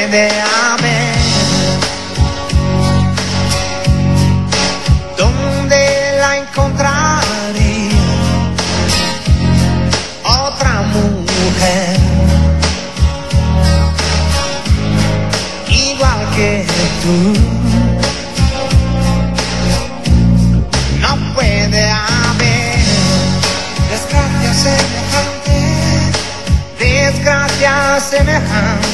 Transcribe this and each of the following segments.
puede haber. ¿Dónde la encontraría? Otra mujer igual que tú. No puede haber desgracia semejante, desgracia semejante.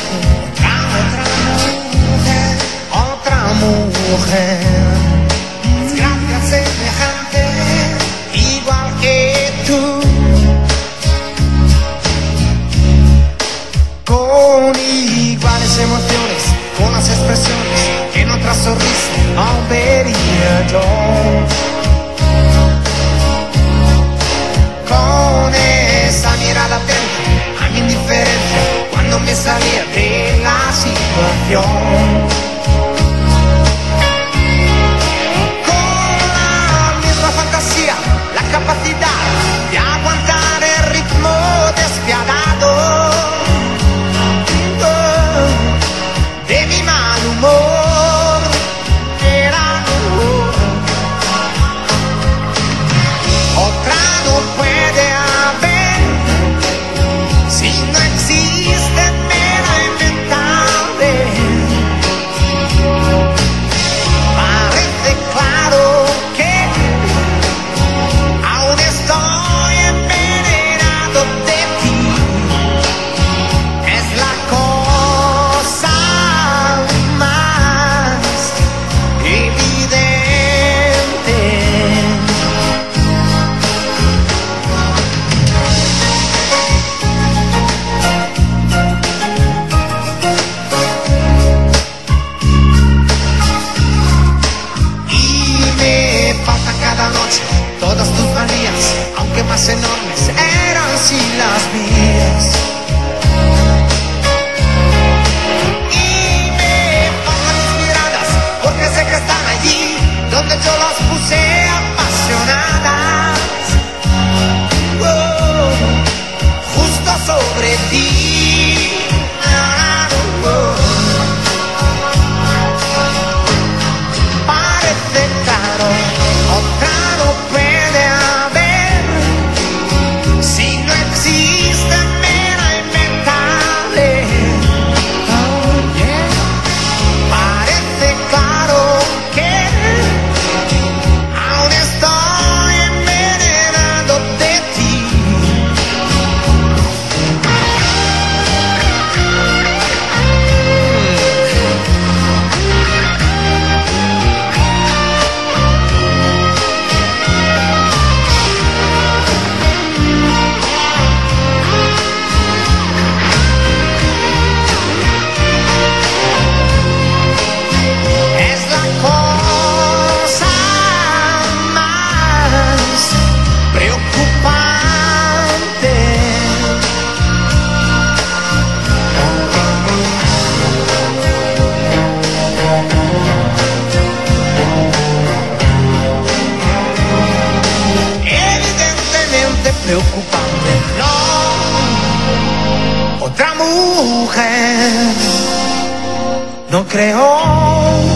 Otra mujer, desgracia semejante, igual que tú. Con iguales emociones, con las expresiones que en otra sonrisa no vería yo. Con esa mirada atenta a mi indiferencia cuando me salía de la situación. Con la misma fantasía, la capacidad de aguantar el ritmo despiadado de mi mal humor. Era otra no puede haber, si no existe mera inventable. Parece claro que aún estoy envenenado de ti. Es la cosa más evidente. Y me falta cada noche todas tus manías, aunque más enormes eran si las mías. Y me faltan tus miradas, porque sé que están allí donde yo las puse apasionadas. Oh, justo sobre ti. Parece claro, otra no puede haber, si no existe mera inventable. Oh, yeah. Parece claro que aún estoy envenenado de ti. Es la cosa más preocupante. Evidentemente preocupante. No, otra mujer no creo.